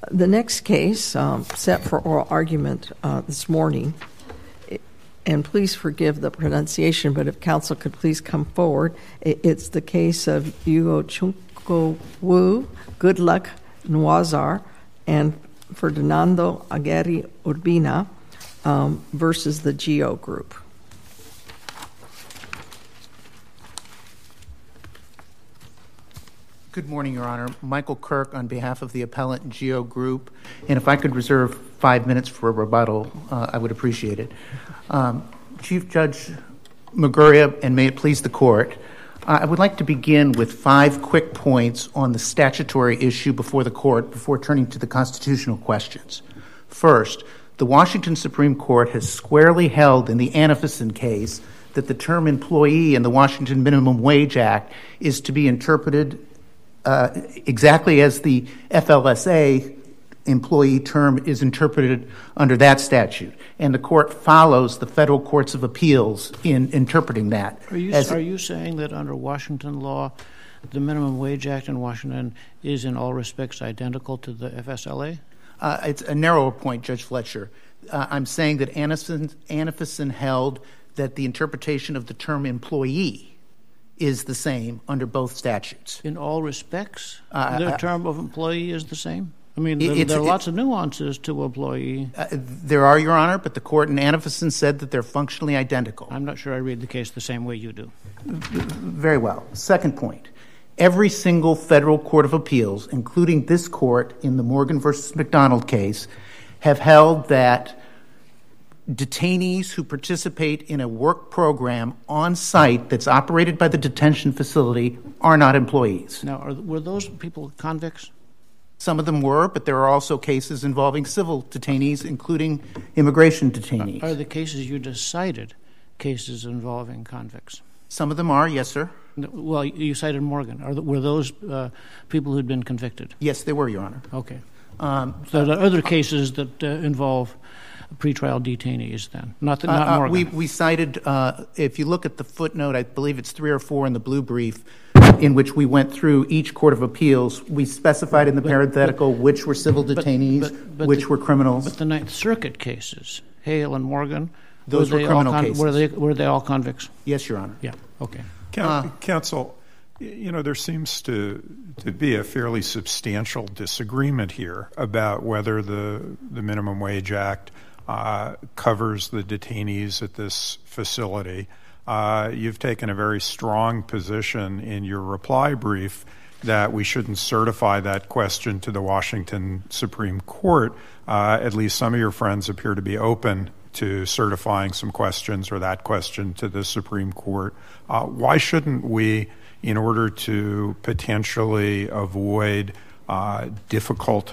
The next case set for oral argument this morning, and please forgive the pronunciation, but if counsel could please come forward, it's the case of Hugo Chunko Wu, Goodluck Nwazar, and Ferdinando Aguirre Urbina versus the Geo Group. Good morning, Your Honor. Michael Kirk on behalf of the appellant Geo Group. And if I could reserve 5 minutes for a rebuttal, I would appreciate it. Chief Judge Maguria, and may it please the court, I would like to begin with 5 quick points on the statutory issue before the court before turning to the constitutional questions. First, the Washington Supreme Court has squarely held in the Anafison case that the term employee in the Washington Minimum Wage Act is to be interpreted exactly as the FLSA employee term is interpreted under that statute. And the court follows the federal courts of appeals in interpreting that. Are you saying that under Washington law, the Minimum Wage Act in Washington is in all respects identical to the FSLA? It's a narrower point, Judge Fletcher. I'm saying that Anafison held that the interpretation of the term employee is the same under both statutes. In all respects? The term of employee is the same? I mean, there are lots of nuances to employee. There are, Your Honor, but the court in Anafison said that they're functionally identical. I'm not sure I read the case the same way you do. Very well. Second point. Every single federal court of appeals, including this court in the Morgan versus McDonald case, have held that detainees who participate in a work program on site that's operated by the detention facility are not employees. Now, were those people convicts? Some of them were, but there are also cases involving civil detainees, including immigration detainees. Are the cases you just cited cases involving convicts? Some of them are, yes, sir. Well, you cited Morgan. Were those people who'd been convicted? Yes, they were, Your Honor. Okay. So there are other cases that involve pretrial detainees then, not Morgan. We cited, if you look at the footnote, I believe it's 3 or 4 in the blue brief, in which we went through each court of appeals. We specified in the parenthetical which were civil detainees, which were criminals. But the Ninth Circuit cases, Hale and Morgan, those were criminal cases. Were they all convicts? Yes, Your Honor. Yeah, okay. Counsel, you know, there seems to be a fairly substantial disagreement here about whether the Minimum Wage Act covers the detainees at this facility. You've taken a very strong position in your reply brief that we shouldn't certify that question to the Washington Supreme Court. At least some of your friends appear to be open to certifying some questions or that question to the Supreme Court. Why shouldn't we, in order to potentially avoid difficult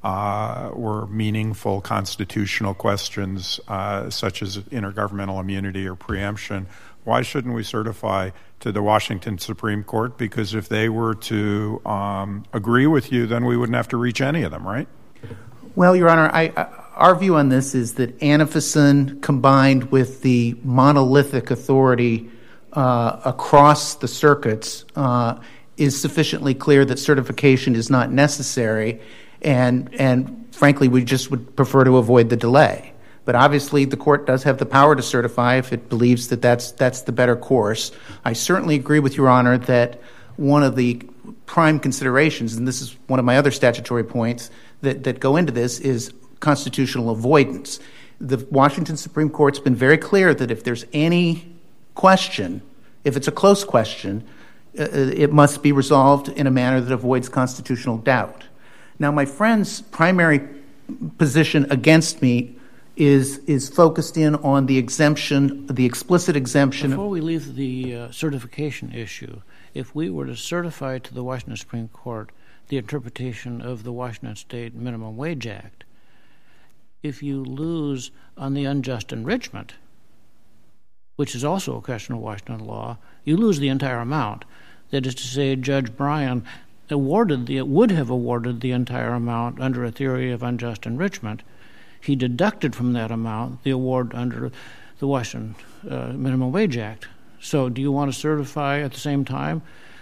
or meaningful constitutional questions such as intergovernmental immunity or preemption, why shouldn't we certify to the Washington Supreme Court? Because if they were to agree with you, then we wouldn't have to reach any of them, right? Well, Your Honor, our view on this is that Anafison, combined with the monolithic authority across the circuits, is sufficiently clear that certification is not necessary, and frankly, we just would prefer to avoid the delay. But obviously, the court does have the power to certify if it believes that that's the better course. I certainly agree with Your Honor that one of the prime considerations, and this is one of my other statutory points that go into this, is constitutional avoidance. The Washington Supreme Court's been very clear that if there's any question, if it's a close question, it must be resolved in a manner that avoids constitutional doubt. Now, my friend's primary position against me is focused in on the exemption, the explicit exemption. Before we leave the certification issue, if we were to certify to the Washington Supreme Court the interpretation of the Washington State Minimum Wage Act, if you lose on the unjust enrichment, which is also a question of Washington law, you lose the entire amount. That is to say, Judge Bryan would have awarded the entire amount under a theory of unjust enrichment. He deducted from that amount the award under the Washington Minimum Wage Act. So do you want to certify at the same time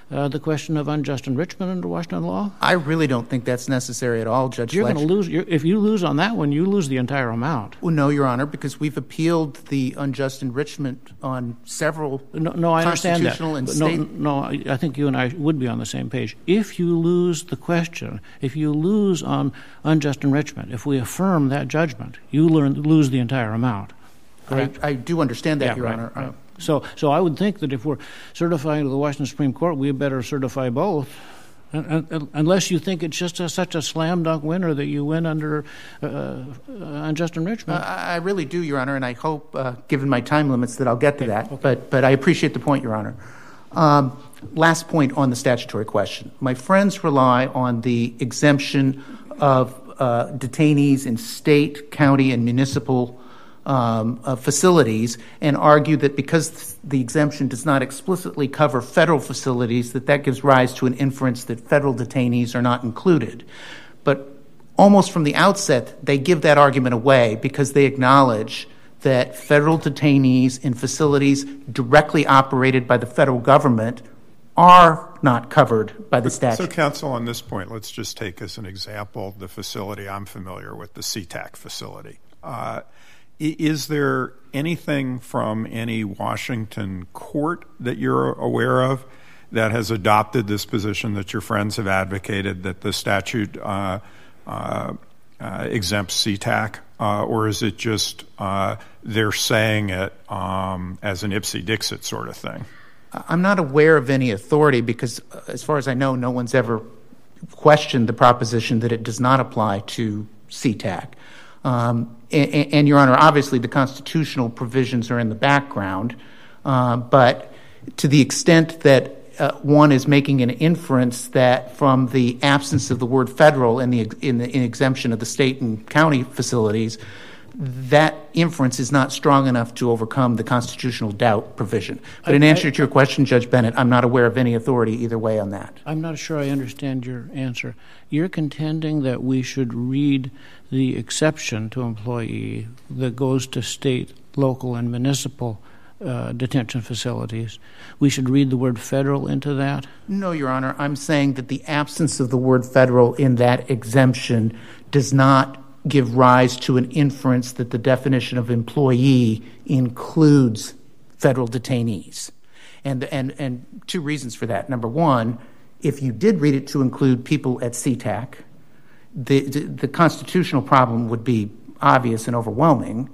the question of unjust enrichment under Washington law? I really don't think that's necessary at all, Judge You're Fletcher. going to lose. If you lose on that one, you lose the entire amount. Well, no, Your Honor, because we've appealed the unjust enrichment on several No, I understand that. constitutional and But state... No, I think you and I would be on the same page. If you lose the question, if you lose on unjust enrichment, if we affirm that judgment, you lose the entire amount. I do understand that, Your right, Honor. Right. So I would think that if we're certifying to the Washington Supreme Court, we better certify both, unless you think it's just such a slam dunk winner that you win under unjust enrichment. I really do, Your Honor, and I hope, given my time limits, that I'll get to that. Okay. But I appreciate the point, Your Honor. Last point on the statutory question. My friends rely on the exemption of detainees in state, county, and municipal facilities and argue that because the exemption does not explicitly cover federal facilities, that gives rise to an inference that federal detainees are not included. But almost from the outset, they give that argument away because they acknowledge that federal detainees in facilities directly operated by the federal government are not covered by the statute. So, counsel, on this point, let's just take as an example the facility I'm familiar with, the SeaTac facility. Is there anything from any Washington court that you're aware of that has adopted this position that your friends have advocated, that the statute exempts SeaTac, or is it just they're saying it as an ipsy-dixit sort of thing? I'm not aware of any authority because, as far as I know, no one's ever questioned the proposition that it does not apply to SeaTac. And, Your Honor, obviously the constitutional provisions are in the background, but to the extent that one is making an inference that from the absence of the word federal in exemption of the state and county facilities, that inference is not strong enough to overcome the constitutional doubt provision. But in answer to your question, Judge Bennett, I'm not aware of any authority either way on that. I'm not sure I understand your answer. You're contending that we should read the exception to employee that goes to state, local, and municipal detention facilities. We should read the word federal into that? No, Your Honor. I'm saying that the absence of the word federal in that exemption does not give rise to an inference that the definition of employee includes federal detainees. And two reasons for that. Number one, if you did read it to include people at SeaTac, the constitutional problem would be obvious and overwhelming.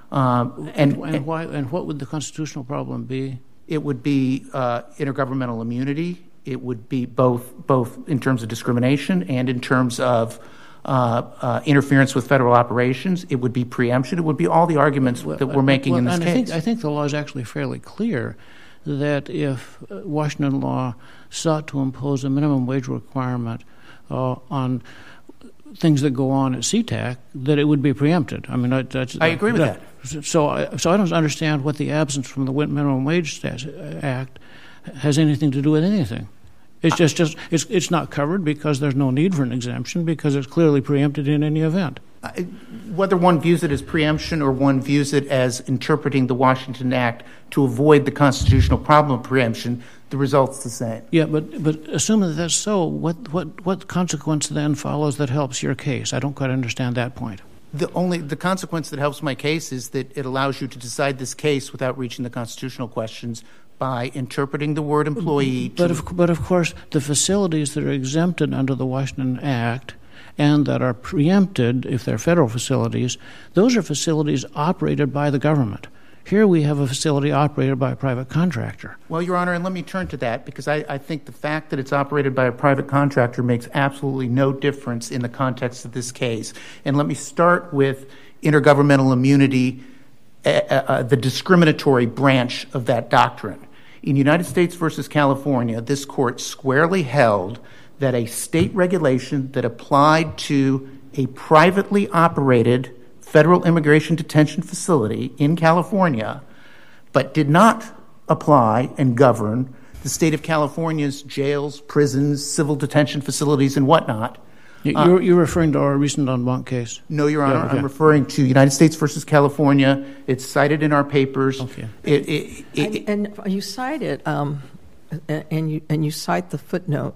And what would the constitutional problem be? It would be intergovernmental immunity. It would be both in terms of discrimination and in terms of interference with federal operations. It would be preemption. It would be all the arguments that we're making in this case. I think the law is actually fairly clear that if Washington law sought to impose a minimum wage requirement on things that go on at SeaTac, that it would be preempted. I mean, I agree with that. So I don't understand what the absence from the Minimum Wage Act has anything to do with anything. It's just it's not covered because there's no need for an exemption because it's clearly preempted in any event. Whether one views it as preemption or one views it as interpreting the Washington Act to avoid the constitutional problem of preemption, the result's the same. Yeah, but assuming that that's so, what consequence then follows that helps your case? I don't quite understand that point. The consequence that helps my case is that it allows you to decide this case without reaching the constitutional questions by interpreting the word employee. But of course, the facilities that are exempted under the Washington Act and that are preempted, if they're federal facilities, those are facilities operated by the government. Here we have a facility operated by a private contractor. Well, Your Honor, and let me turn to that because I think the fact that it's operated by a private contractor makes absolutely no difference in the context of this case. And let me start with intergovernmental immunity, the discriminatory branch of that doctrine. In United States versus California, this court squarely held that a state regulation that applied to a privately operated federal immigration detention facility in California, but did not apply and govern the state of California's jails, prisons, civil detention facilities, and whatnot. You're referring to our recent en banc case? No, Your Honor. Yeah, okay. I'm referring to United States versus California. It's cited in our papers. Okay. And you cite it and you cite the footnote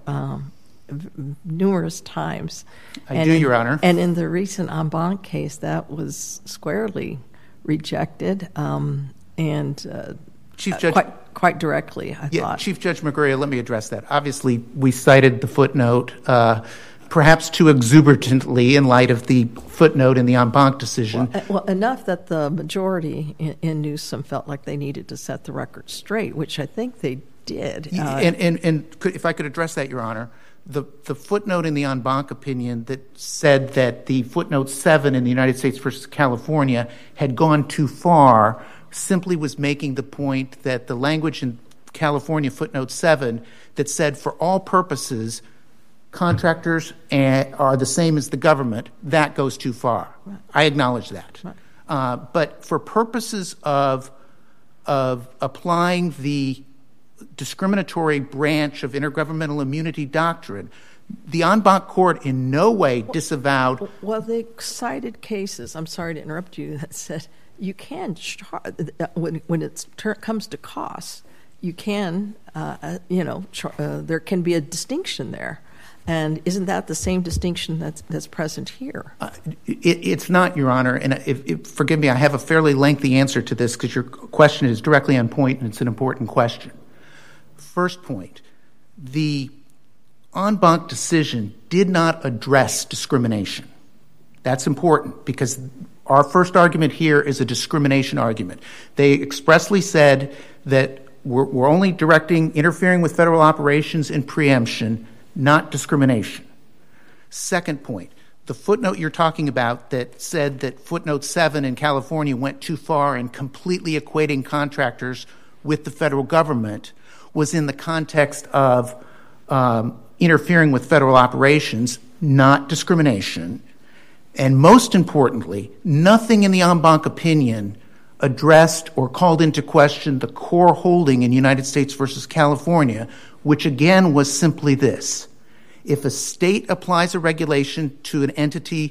numerous times. I do, Your Honor. And in the recent en banc case, that was squarely rejected, and Chief Judge, quite directly, I thought. Chief Judge McGreal, let me address that. Obviously, we cited the footnote perhaps too exuberantly in light of the footnote in the en banc decision. Well, enough that the majority in Newsom felt like they needed to set the record straight, which I think they did. And if I could address that, Your Honor, the footnote in the en banc opinion that said that the footnote 7 in the United States versus California had gone too far simply was making the point that the language in California footnote 7 that said for all purposes contractors are the same as the government, that goes too far. Right. I acknowledge that. Right. But for purposes of applying the discriminatory branch of intergovernmental immunity doctrine, the en banc court in no way disavowed. Well, they cited cases, I'm sorry to interrupt you, that said you can, when it comes to costs, you can, there can be a distinction there. And isn't that the same distinction that's present here? It's not, Your Honor. And forgive me, I have a fairly lengthy answer to this because your question is directly on point and it's an important question. First point, the en banc decision did not address discrimination. That's important because our first argument here is a discrimination argument. They expressly said that we're only interfering with federal operations and preemption, not discrimination. Second point, the footnote you're talking about that said that footnote 7 in California went too far in completely equating contractors with the federal government was in the context of interfering with federal operations, not discrimination. And most importantly, nothing in the en banc opinion addressed or called into question the core holding in United States versus California, which again was simply this. If a state applies a regulation to an entity,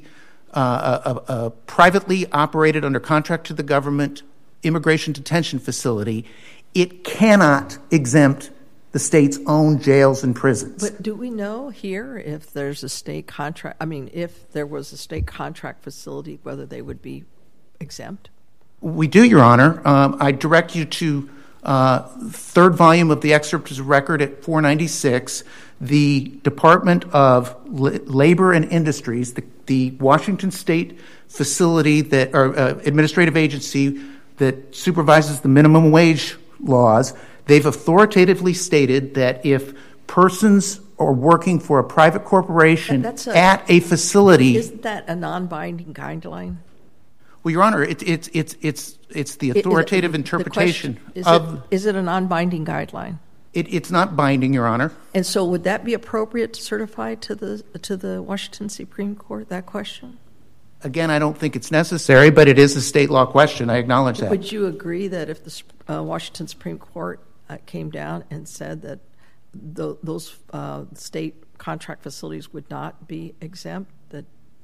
a privately operated under contract to the government immigration detention facility, it cannot exempt the state's own jails and prisons. But do we know here if there's a state contract, if there was a state contract facility, whether they would be exempt? We do, Your Honor. I direct you to third volume of the excerpt of record at 496. The Department of Labor and Industries, the Washington State facility administrative agency that supervises the minimum wage laws, they've authoritatively stated that if persons are working for a private corporation at a facility, isn't that a non-binding guideline? Well, Your Honor, it's the authoritative interpretation of. Is it a non-binding guideline? It's not binding, Your Honor. And so, would that be appropriate to certify to the Washington Supreme Court? That question. Again, I don't think it's necessary, but it is a state law question. I acknowledge that. Would you agree that if the Washington Supreme Court came down and said that those state contract facilities would not be exempt, that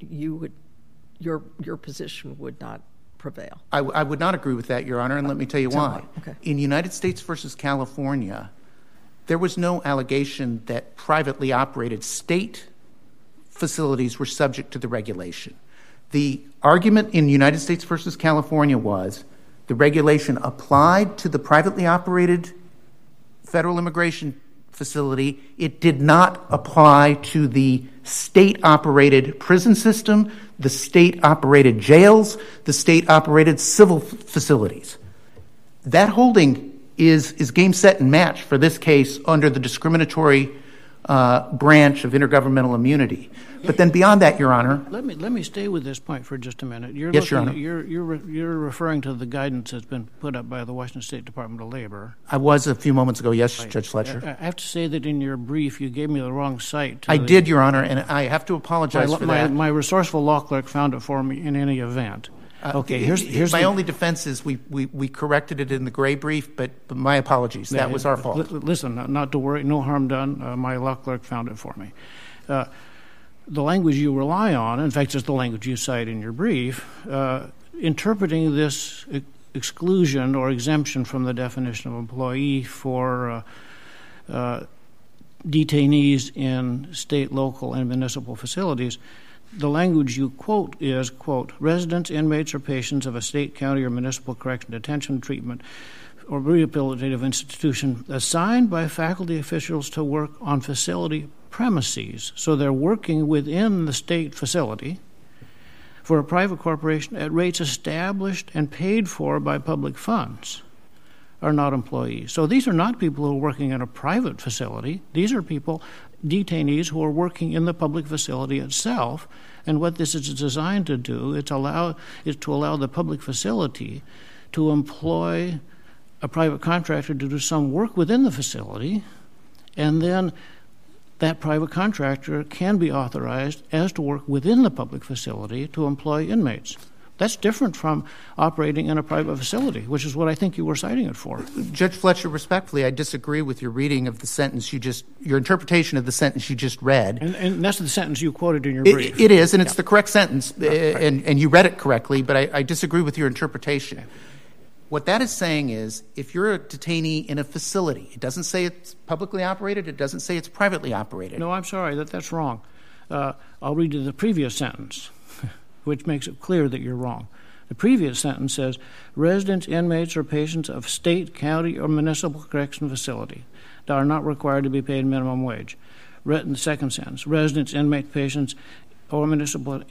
your position would not prevail? I would not agree with that, Your Honor, and let me tell you why. Okay. In United States versus California, there was no allegation that privately operated state facilities were subject to the regulation. The argument in United States versus California was the regulation applied to the privately operated federal immigration facility. It did not apply to the state-operated prison system, the state-operated jails, the state-operated civil facilities. That holding is game, set, and match for this case under the discriminatory branch of intergovernmental immunity. But then beyond that, Your Honor. Let me stay with this point for just a minute. Yes, Your Honor. You're referring to the guidance that's been put up by the Washington State Department of Labor. I was a few moments ago, yes, right. Judge Fletcher. I have to say that in your brief, you gave me the wrong site. I did, Your Honor, and I have to apologize for that. My resourceful law clerk found it for me in any event. Okay, here's my only defense is we corrected it in the gray brief, but my apologies. That was our fault. Listen, not to worry, no harm done. My law clerk found it for me. The language you rely on, in fact, it's the language you cite in your brief, interpreting this exclusion or exemption from the definition of employee for detainees in state, local, and municipal facilities, the language you quote is, quote, residents, inmates, or patients of a state, county, or municipal correction, detention, treatment, or rehabilitative institution assigned by faculty officials to work on facility premises. So they're working within the state facility for a private corporation at rates established and paid for by public funds, are not employees. So these are not people who are working in a private facility. These are people, detainees, who are working in the public facility itself. And what this is designed to do is to allow the public facility to employ a private contractor to do some work within the facility, and then that private contractor can be authorized as to work within the public facility to employ inmates. That's different from operating in a private facility, which is what I think you were citing it for. Judge Fletcher, respectfully, I disagree with your reading of the sentence your interpretation of the sentence you just read. And that's the sentence you quoted in your brief. It is, and it's the correct sentence, and you read it correctly, but I disagree with your interpretation. What that is saying is, if you're a detainee in a facility, it doesn't say it's publicly operated, it doesn't say it's privately operated. No, I'm sorry, that's wrong. I'll read you the previous sentence, which makes it clear that you're wrong. The previous sentence says, residents, inmates, or patients of state, county, or municipal correction facility that are not required to be paid minimum wage. In the second sentence, residents, inmates, patients, or municipal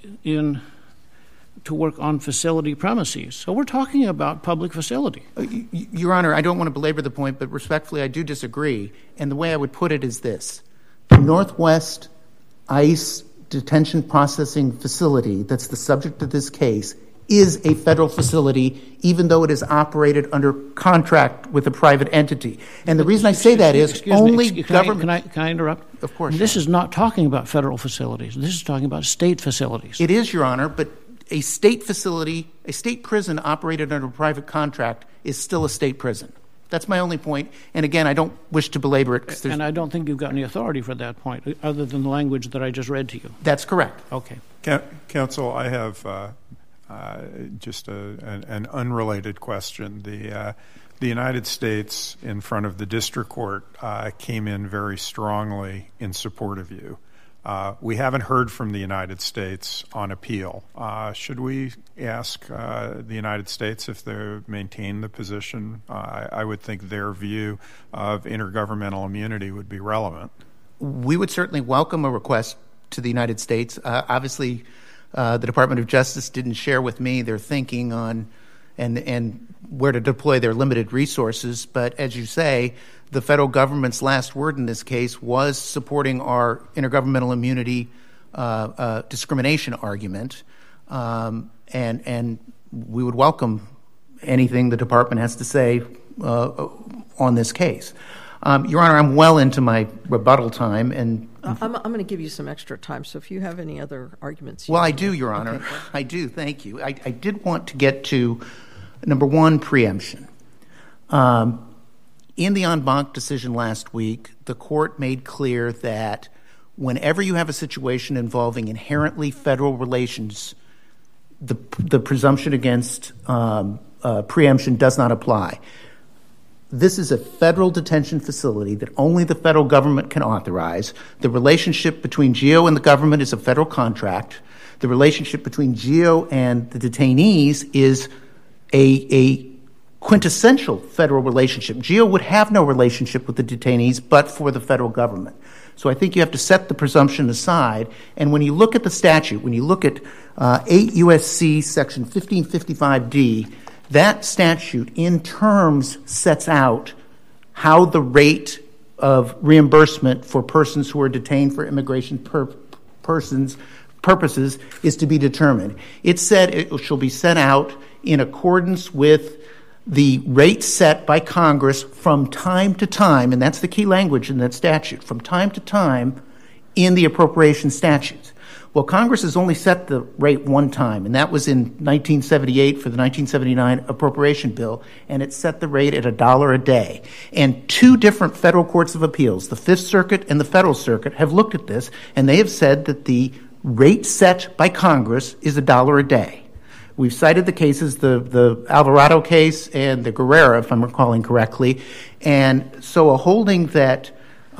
to work on facility premises. So we're talking about public facility. Your Honor, I don't want to belabor the point, but respectfully, I do disagree. And the way I would put it is this. The Northwest ICE detention processing facility that's the subject of this case is a federal facility, even though it is operated under contract with a private entity. And the reason I say that is only government... Can I interrupt? Of course. This is not talking about federal facilities. This is talking about state facilities. It is, Your Honor, but a state facility, a state prison operated under a private contract is still a state prison. That's my only point. And again, I don't wish to belabor it. And I don't think you've got any authority for that point, other than the language that I just read to you. That's correct. Okay. Counsel, I have just an unrelated question. The United States, in front of the district court, came in very strongly in support of you. We haven't heard from the United States on appeal. Should we ask the United States if they maintain the position? I would think their view of intergovernmental immunity would be relevant. We would certainly welcome a request to the United States. Obviously, the Department of Justice didn't share with me their thinking on and where to deploy their limited resources. But as you say, the federal government's last word in this case was supporting our intergovernmental immunity discrimination argument. And we would welcome anything the department has to say on this case. Your Honor, I'm well into my rebuttal time, and I'm going to give you some extra time. So if you have any other arguments, well, I do, Your Honor. Okay. I do. Thank you. I did want to get to number one, preemption. In the en banc decision last week, the court made clear that whenever you have a situation involving inherently federal relations, the presumption against preemption does not apply. This is a federal detention facility that only the federal government can authorize. The relationship between GEO and the government is a federal contract. The relationship between GEO and the detainees is a quintessential federal relationship. GEO would have no relationship with the detainees but for the federal government. So I think you have to set the presumption aside. And when you look at the statute, when you look at 8 U.S.C. section 1555D, that statute in terms sets out how the rate of reimbursement for persons who are detained for immigration purposes is to be determined. It said it shall be set out in accordance with the rate set by Congress from time to time, and that's the key language in that statute, from time to time in the appropriation statutes. Well, Congress has only set the rate one time, and that was in 1978 for the 1979 appropriation bill, and it set the rate at $1 a day. And two different federal courts of appeals, the Fifth Circuit and the Federal Circuit, have looked at this, and they have said that the rate set by Congress is $1 a day. We've cited the cases, the Alvarado case and the Guerrero, if I'm recalling correctly, and so a holding that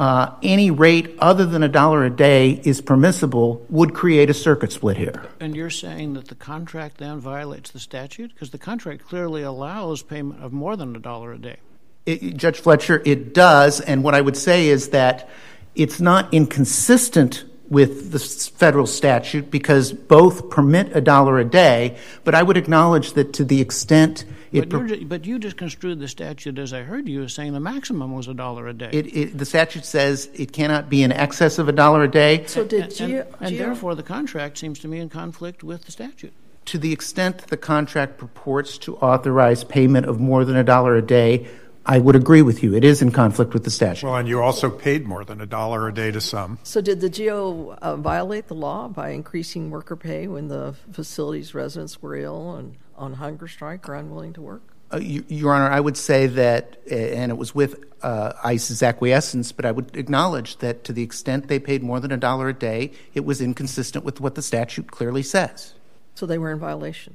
any rate other than $1 a day is permissible would create a circuit split here. And you're saying that the contract then violates the statute? Because the contract clearly allows payment of more than $1 a day. Judge Fletcher, it does, and what I would say is that it's not inconsistent with the federal statute because both permit $1 a day, but I would acknowledge that to the extent But you just construed the statute, as I heard you, as saying the maximum was $1 a day. The statute says it cannot be in excess of $1 a day. So did and therefore the contract seems to me in conflict with the statute. To the extent the contract purports to authorize payment of more than $1 a day, I would agree with you. It is in conflict with the statute. Well, and you also paid more than $1 a day to some. So did the GO violate the law by increasing worker pay when the facility's residents were ill and on hunger strike or unwilling to work? Your Honor, I would say that, and it was with ICE's acquiescence, but I would acknowledge that to the extent they paid more than $1 a day, it was inconsistent with what the statute clearly says. So they were in violation?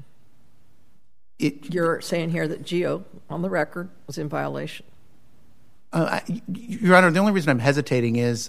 You're saying here that GO, on the record, was in violation? Your Honor, the only reason I'm hesitating is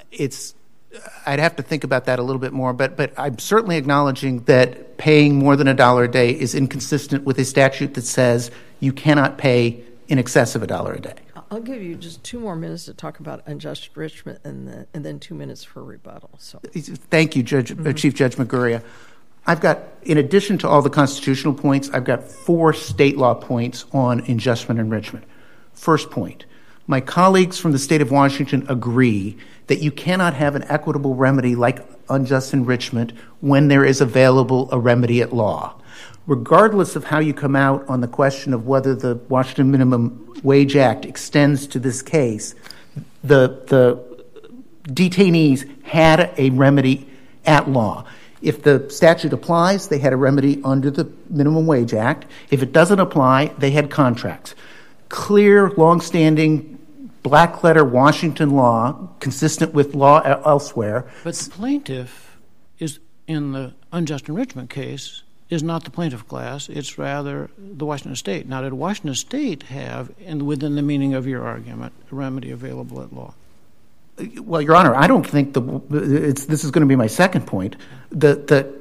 I'd have to think about that a little bit more, but I'm certainly acknowledging that paying more than $1 a day is inconsistent with a statute that says you cannot pay in excess of $1 a day. I'll give you just 2 more minutes to talk about unjust enrichment and then 2 minutes for rebuttal. So, thank you, Chief Judge Maguria. I've got, in addition to all the constitutional points, I've got 4 state law points on unjust enrichment. First point, my colleagues from the state of Washington agree that you cannot have an equitable remedy like unjust enrichment when there is available a remedy at law. Regardless of how you come out on the question of whether the Washington Minimum Wage Act extends to this case, the detainees had a remedy at law. If the statute applies, they had a remedy under the Minimum Wage Act. If it doesn't apply, they had contracts. Clear, longstanding, black-letter Washington law, consistent with law elsewhere. But the plaintiff is in the unjust enrichment case is not the plaintiff class. It's rather the Washington State. Now, did Washington State have, within the meaning of your argument, a remedy available at law? Well, Your Honor, I don't think this is going to be my second point. The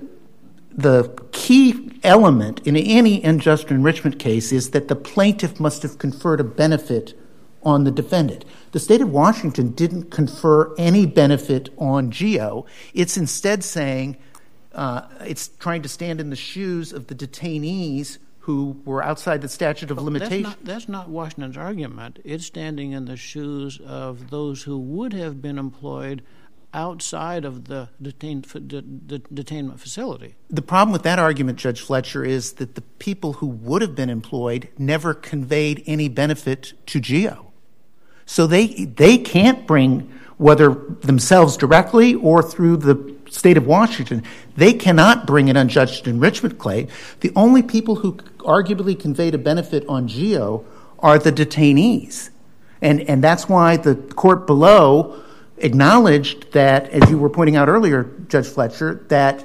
key element in any unjust enrichment case is that the plaintiff must have conferred a benefit on the defendant. The state of Washington didn't confer any benefit on GO. It's instead saying it's trying to stand in the shoes of the detainees who were outside the statute of limitations. That's not Washington's argument. It's standing in the shoes of those who would have been employed outside of the detainment facility. The problem with that argument, Judge Fletcher, is that the people who would have been employed never conveyed any benefit to GO. So they can't bring, whether themselves directly or through the state of Washington, they cannot bring an unjust enrichment claim. The only people who arguably conveyed a benefit on GO are the detainees. And that's why the court below acknowledged that, as you were pointing out earlier, Judge Fletcher, that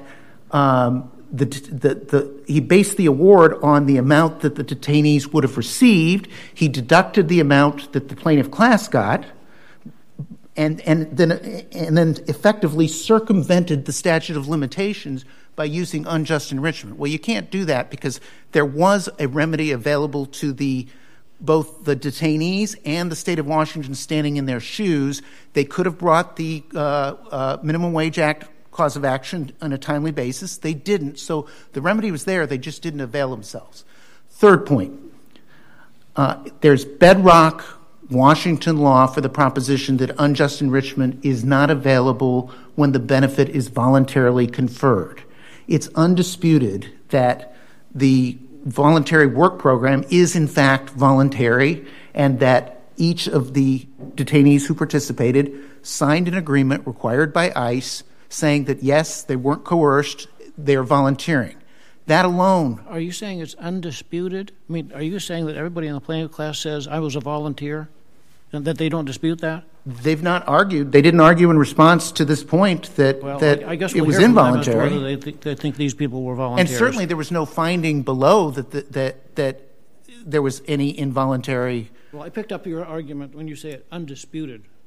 he based the award on the amount that the detainees would have received. He deducted the amount that the plaintiff class got, and then effectively circumvented the statute of limitations by using unjust enrichment. Well, you can't do that because there was a remedy available to both the detainees and the state of Washington standing in their shoes. They could have brought the Minimum Wage Act cause of action on a timely basis. They didn't. So the remedy was there. They just didn't avail themselves. Third point, there's bedrock Washington law for the proposition that unjust enrichment is not available when the benefit is voluntarily conferred. It's undisputed that the voluntary work program is in fact voluntary and that each of the detainees who participated signed an agreement required by ICE saying that, yes, they weren't coerced, they're volunteering. That alone... Are you saying it's undisputed? I mean, are you saying that everybody in the plaintiff class says, I was a volunteer, and that they don't dispute that? They've not argued. They didn't argue in response to this point that I guess it was involuntary. Whether they think these people were volunteers. And certainly there was no finding below that there was any involuntary... Well, I picked up your argument when you say it undisputed.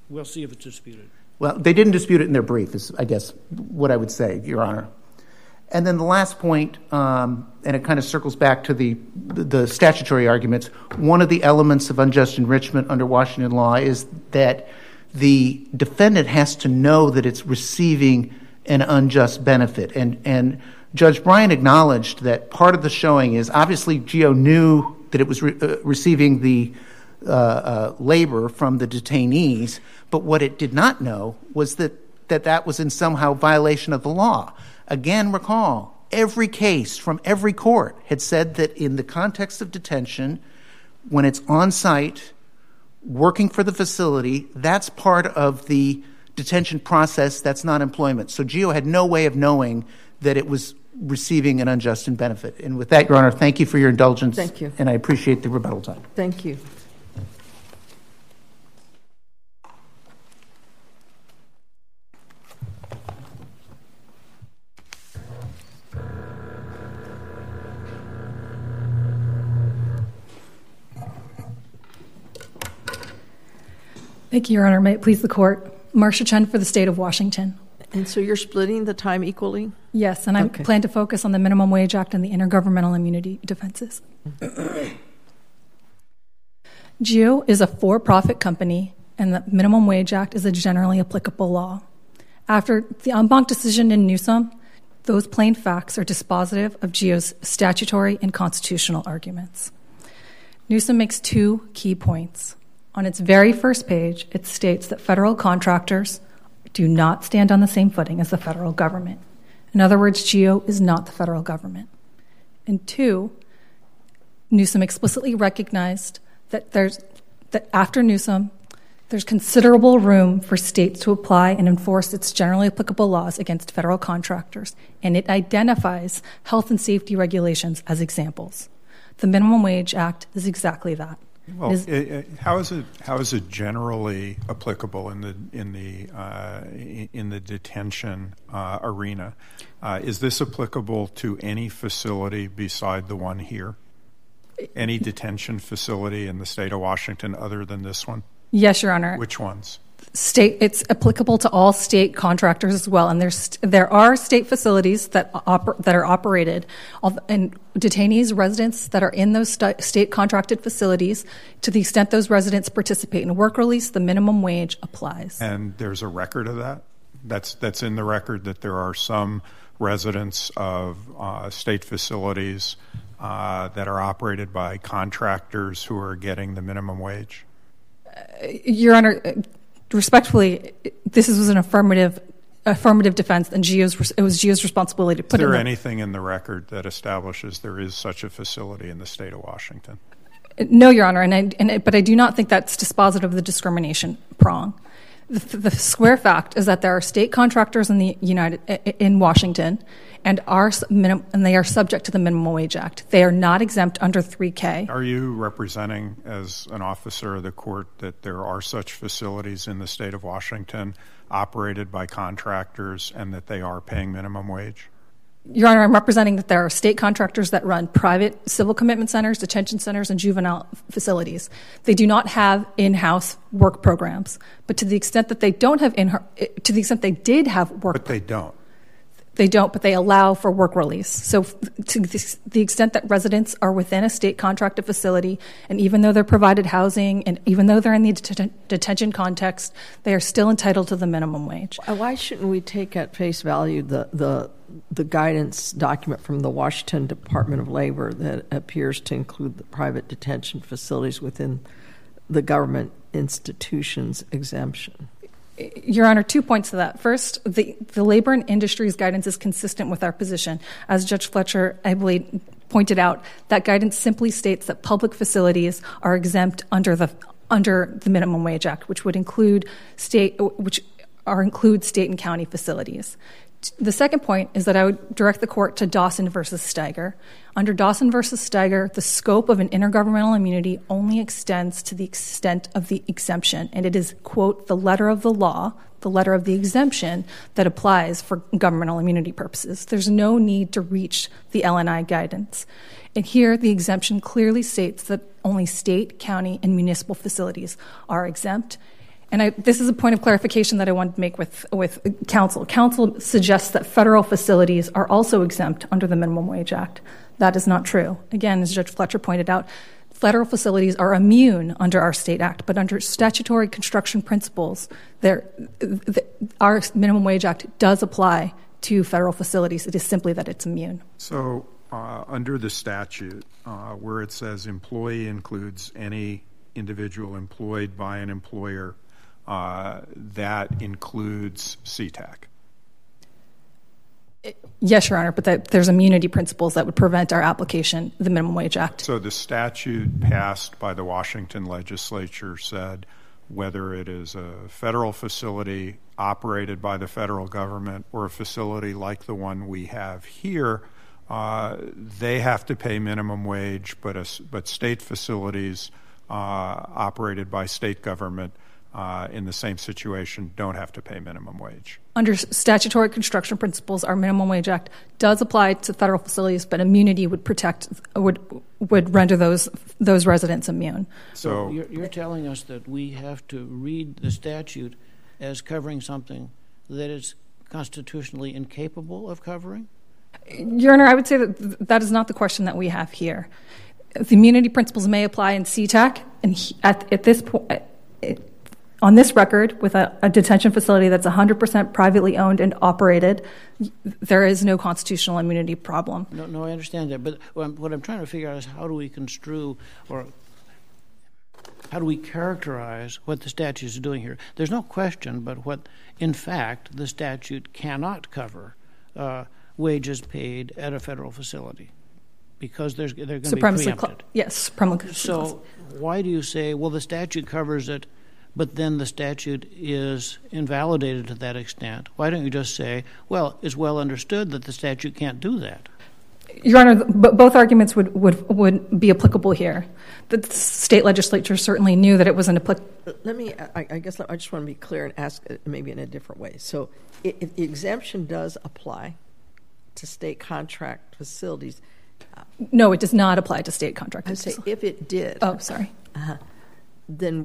We'll see if it's disputed. Well, they didn't dispute it in their brief, is, I guess, what I would say, Your Honor. And then the last point, and it kind of circles back to the statutory arguments, one of the elements of unjust enrichment under Washington law is that the defendant has to know that it's receiving an unjust benefit. And Judge Bryan acknowledged that part of the showing is obviously GEO knew that it was receiving the labor from the detainees, but what it did not know was that was in somehow violation of the law. Again, recall, every case from every court had said that in the context of detention, when it's on site, working for the facility, that's part of the detention process, that's not employment. So GEO had no way of knowing that it was receiving an unjust benefit. And with that, Your Honor, thank you for your indulgence. Thank you. And I appreciate the rebuttal time. Thank you. Thank you, Your Honor. May it please the Court. Marcia Chen for the State of Washington. And so you're splitting the time equally? Yes, and I plan to focus on the Minimum Wage Act and the intergovernmental immunity defenses. GEO is a for-profit company, and the Minimum Wage Act is a generally applicable law. After the en banc decision in Newsom, those plain facts are dispositive of GEO's statutory and constitutional arguments. Newsom makes two key points. On its very first page, it states that federal contractors do not stand on the same footing as the federal government. In other words, GEO is not the federal government. And two, Newsom explicitly recognized that after Newsom, there's considerable room for states to apply and enforce its generally applicable laws against federal contractors, and it identifies health and safety regulations as examples. The Minimum Wage Act is exactly that. Well, how is it generally applicable in the detention arena? Is this applicable to any facility beside the one here? Any detention facility in the state of Washington other than this one? Yes, Your Honor. Which ones? It's applicable to all state contractors as well, and there are state facilities that are operated, and detainees, residents that are in those state contracted facilities. To the extent those residents participate in work release, the minimum wage applies. And there's a record of that. That's in the record that there are some residents of state facilities that are operated by contractors who are getting the minimum wage. Your Honor, respectfully, this was an affirmative defense, and it was GEO's responsibility to put it in. Is there anything in the record that establishes there is such a facility in the state of Washington? No, Your Honor, but I do not think that's dispositive of the discrimination prong. The square fact is that there are state contractors in Washington, and they are subject to the Minimum Wage Act. They are not exempt under 3K. Are you representing, as an officer of the court, that there are such facilities in the state of Washington operated by contractors and that they are paying minimum wage? Your Honor, I'm representing that there are state contractors that run private civil commitment centers, detention centers, and juvenile facilities. They do not have in-house work programs, but to the extent that they don't have to the extent they did have work, but they don't. They don't, but they allow for work release. So to the extent that residents are within a state contracted facility, and even though they're provided housing, and even though they're in the detention context, they are still entitled to the minimum wage. Why shouldn't we take at face value the guidance document from the Washington Department of Labor that appears to include the private detention facilities within the government institutions exemption? Your Honor, 2 points to that. First, the labor and industries guidance is consistent with our position. As Judge Fletcher, I believe, pointed out, that guidance simply states that public facilities are exempt under the Minimum Wage Act, which would include state and county facilities. The second point is that I would direct the court to Dawson versus Steiger. Under Dawson versus Steiger, the scope of an intergovernmental immunity only extends to the extent of the exemption, and it is, quote, the letter of the law, the letter of the exemption, that applies for governmental immunity purposes. There's no need to reach the LNI guidance. And here, the exemption clearly states that only state, county, and municipal facilities are exempt. And this is a point of clarification that I want to make with counsel. Counsel suggests that federal facilities are also exempt under the Minimum Wage Act. That is not true. Again, as Judge Fletcher pointed out, federal facilities are immune under our state act, but under statutory construction principles, our Minimum Wage Act does apply to federal facilities. It is simply that it's immune. So under the statute, where it says employee includes any individual employed by an employer, that includes CTAC. Yes, Your Honor, but there's immunity principles that would prevent our application of the Minimum Wage Act. So the statute passed by the Washington legislature said whether it is a federal facility operated by the federal government or a facility like the one we have here, they have to pay minimum wage, but state facilities operated by state government in the same situation don't have to pay minimum wage. Under statutory construction principles, our Minimum Wage Act does apply to federal facilities, but immunity would render those residents immune. So you're telling us that we have to read the statute as covering something that is constitutionally incapable of covering? Your Honor, I would say that is not the question that we have here. The immunity principles may apply in CTAC, and at this point, on this record, with a detention facility that's 100% privately owned and operated, there is no constitutional immunity problem. No, I understand that. But what I'm trying to figure out is how do we construe or how do we characterize what the statute is doing here? There's no question but what, in fact, the statute cannot cover wages paid at a federal facility because they're going to be preempted. Yes, supremacy. So why do you say, well, the statute covers it, but then the statute is invalidated to that extent? Why don't you just say, well, it's well understood that the statute can't do that? Your Honor, both arguments would be applicable here. The state legislature certainly knew that it wasn't applicable. I guess I just want to be clear and ask maybe in a different way. So if the exemption does apply to state contract facilities. No, it does not apply to state contract facilities. I say if it did. Oh, sorry. Then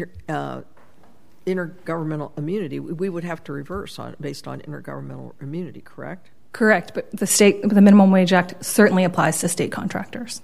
intergovernmental immunity, we would have to reverse based on intergovernmental immunity, correct? Correct, but the Minimum Wage Act certainly applies to state contractors.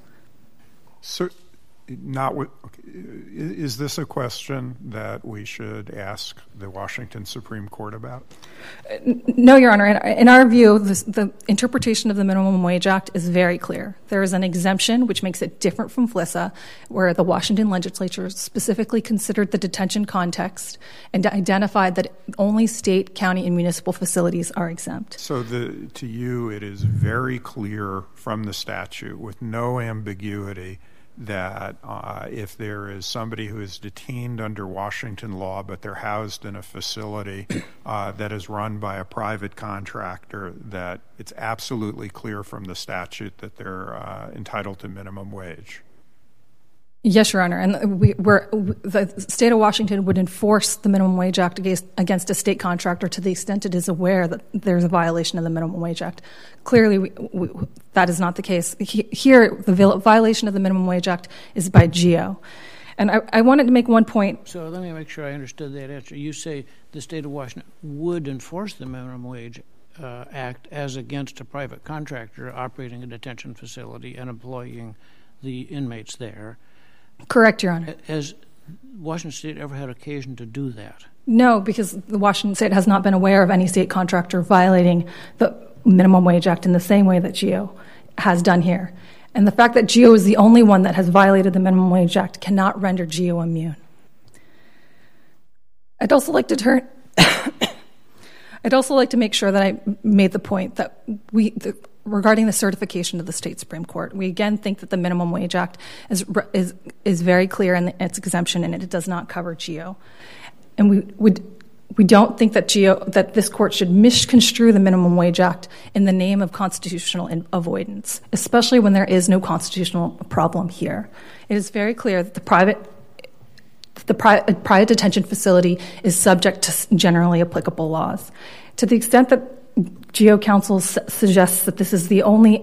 Is this a question that we should ask the Washington Supreme Court about? No, Your Honor. In our view, the interpretation of the Minimum Wage Act is very clear. There is an exemption, which makes it different from FLISA, where the Washington legislature specifically considered the detention context and identified that only state, county, and municipal facilities are exempt. So to you, it is very clear from the statute with no ambiguity that if there is somebody who is detained under Washington law, but they're housed in a facility that is run by a private contractor, that it's absolutely clear from the statute that they're entitled to minimum wage. Yes, Your Honor. And the state of Washington would enforce the Minimum Wage Act against a state contractor to the extent it is aware that there's a violation of the Minimum Wage Act. Clearly, that is not the case. Here, the violation of the Minimum Wage Act is by GEO. And I wanted to make one point. So let me make sure I understood that answer. You say the state of Washington would enforce the Minimum Wage Act as against a private contractor operating a detention facility and employing the inmates there. Correct, Your Honor. Has Washington State ever had occasion to do that? No, because the Washington State has not been aware of any state contractor violating the Minimum Wage Act in the same way that GEO has done here. And the fact that GEO is the only one that has violated the Minimum Wage Act cannot render GEO immune. I'd also like to make sure that I made the point that regarding the certification of the state Supreme Court, we again think that the Minimum Wage Act is very clear in its exemption, and it does not cover GEO. And we don't think that this court should misconstrue the Minimum Wage Act in the name of constitutional avoidance, especially when there is no constitutional problem here. It is very clear that the private detention facility is subject to generally applicable laws. To the extent that GEO counsel suggests that this is the only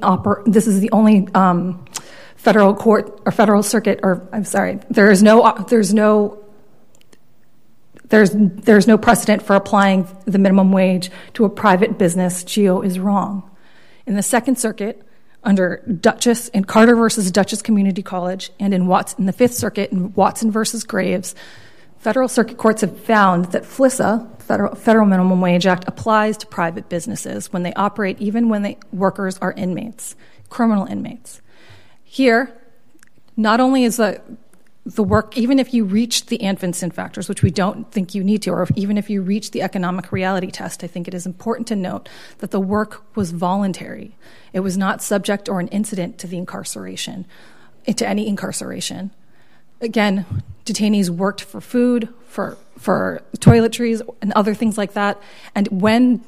federal court or federal circuit, or I'm sorry, there's no there's no precedent for applying the minimum wage to a private business. GEO is wrong. In the Second Circuit, under Dutchess in Carter versus Dutchess Community College, and in the Fifth Circuit in Watson versus Graves, federal circuit courts have found that FLISA, Federal Minimum Wage Act, applies to private businesses when they operate, even when the workers are inmates, criminal inmates. Here, not only is the work, even if you reach the Anfinson factors, which we don't think you need to, or even if you reach the economic reality test, I think it is important to note that the work was voluntary. It was not subject or an incident to any incarceration. Again, detainees worked for food, for toiletries, and other things like that. And when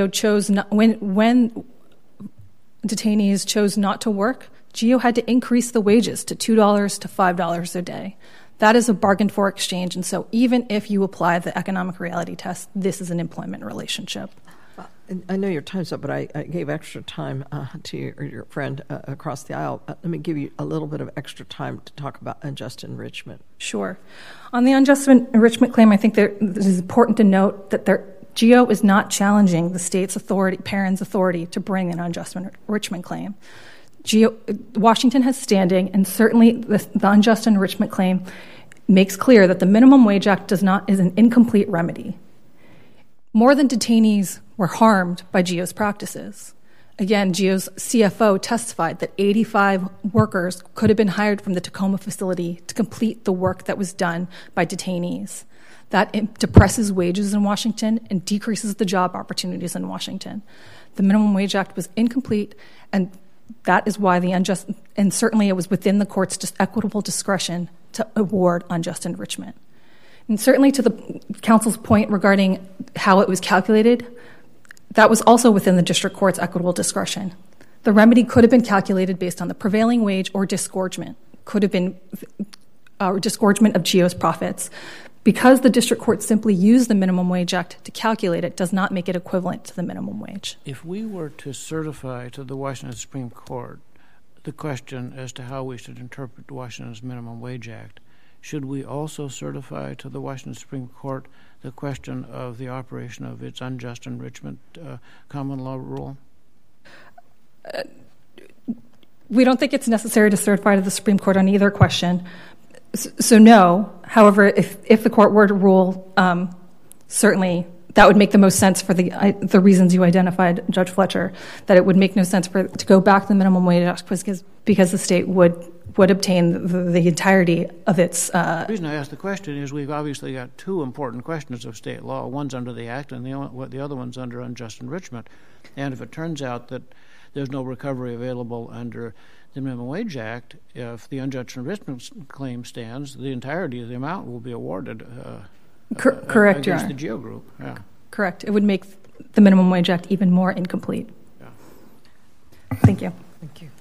when detainees chose not to work, GEO had to increase the wages to $2 to $5 a day. That is a bargain for exchange, and so even if you apply the economic reality test, this is an employment relationship. I know your time's up, but I gave extra time to your friend across the aisle. Let me give you a little bit of extra time to talk about unjust enrichment. Sure. On the unjust enrichment claim, I think it is important to note that GEO is not challenging the state's authority, Perrin's authority, to bring an unjust enrichment claim. Washington has standing, and certainly the unjust enrichment claim makes clear that the Minimum Wage Act is an incomplete remedy. More than detainees were harmed by GEO's practices. Again, GEO's CFO testified that 85 workers could have been hired from the Tacoma facility to complete the work that was done by detainees. That depresses wages in Washington and decreases the job opportunities in Washington. The Minimum Wage Act was incomplete, and that is why and certainly it was within the court's equitable discretion to award unjust enrichment. And certainly to the council's point regarding how it was calculated, that was also within the district court's equitable discretion. The remedy could have been calculated based on the prevailing wage or disgorgement, could have been disgorgement of GEO's profits. Because the district court simply used the Minimum Wage Act to calculate it does not make it equivalent to the minimum wage. If we were to certify to the Washington Supreme Court the question as to how we should interpret Washington's Minimum Wage Act, should we also certify to the Washington Supreme Court the question of the operation of its unjust enrichment common law rule? We don't think it's necessary to certify to the Supreme Court on either question. So no. However, if the court were to rule, certainly that would make the most sense for the reasons you identified, Judge Fletcher, that it would make no sense to go back to the Minimum Wage Act because the state would obtain the entirety of its... The reason I ask the question is we've obviously got two important questions of state law. One's under the Act and the other one's under unjust enrichment. And if it turns out that there's no recovery available under the Minimum Wage Act, if the unjust enrichment claim stands, the entirety of the amount will be awarded correct, Your against Honor. the GEO group. Yeah. Correct. It would make the Minimum Wage Act even more incomplete. Yeah. Thank you. Thank you.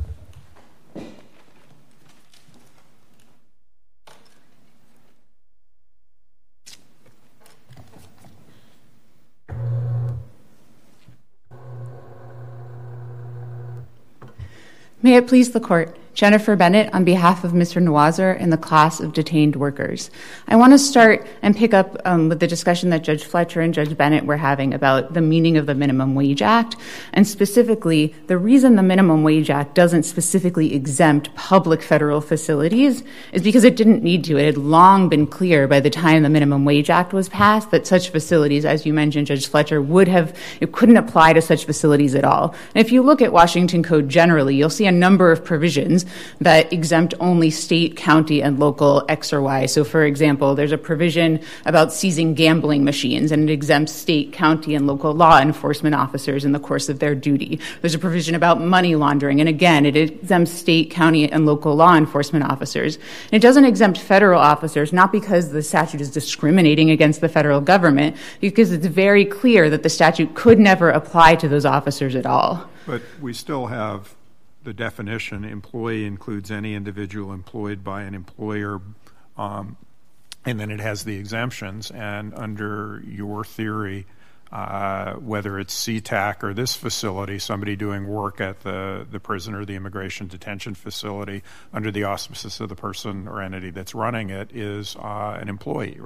May it please the Court. Jennifer Bennett on behalf of Mr. Noiser and the class of detained workers. I want to start and pick up with the discussion that Judge Fletcher and Judge Bennett were having about the meaning of the Minimum Wage Act, and specifically the reason the Minimum Wage Act doesn't specifically exempt public federal facilities is because it didn't need to. It had long been clear by the time the Minimum Wage Act was passed that such facilities, as you mentioned, Judge Fletcher, it couldn't apply to such facilities at all. And if you look at Washington Code generally, you'll see a number of provisions that exempt only state, county, and local X or Y. So, for example, there's a provision about seizing gambling machines, and it exempts state, county, and local law enforcement officers in the course of their duty. There's a provision about money laundering, and again, it exempts state, county, and local law enforcement officers. And it doesn't exempt federal officers, not because the statute is discriminating against the federal government, because it's very clear that the statute could never apply to those officers at all. But we still have the definition, employee includes any individual employed by an employer, and then it has the exemptions. And under your theory, whether it's SeaTac or this facility, somebody doing work at the prison or the immigration detention facility under the auspices of the person or entity that's running it is an employee, right?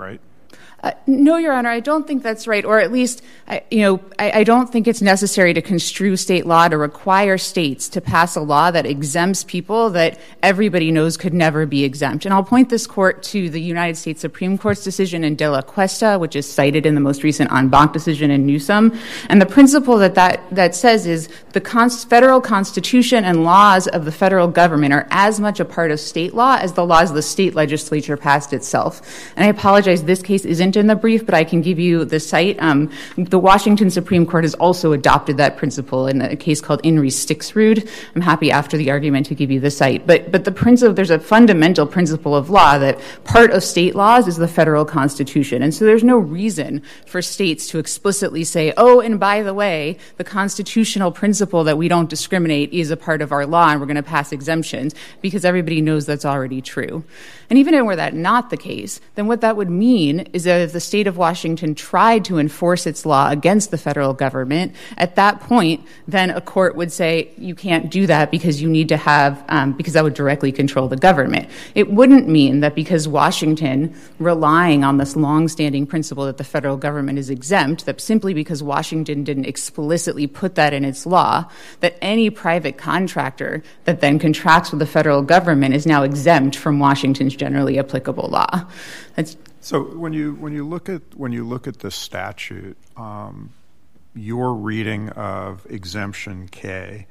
No, Your Honor, I don't think that's right, or at least, I don't think it's necessary to construe state law to require states to pass a law that exempts people that everybody knows could never be exempt. And I'll point this court to the United States Supreme Court's decision in De La Cuesta, which is cited in the most recent en banc decision in Newsom. And the principle that says is the federal constitution and laws of the federal government are as much a part of state law as the laws the state legislature passed itself. And I apologize, this case isn't in the brief, but I can give you the site. The Washington Supreme Court has also adopted that principle in a case called In Re Stixrud. I'm happy after the argument to give you the site. But the principle, there's a fundamental principle of law that part of state laws is the federal constitution. And so there's no reason for states to explicitly say, oh, and by the way, the constitutional principle that we don't discriminate is a part of our law and we're going to pass exemptions, because everybody knows that's already true. And even were that not the case, then what that would mean is that if the state of Washington tried to enforce its law against the federal government, at that point, then a court would say, you can't do that because you need to have, because that would directly control the government. It wouldn't mean that because Washington, relying on this longstanding principle that the federal government is exempt, that simply because Washington didn't explicitly put that in its law, that any private contractor that then contracts with the federal government is now exempt from Washington's generally applicable law. So when you look at the statute, your reading of exemption K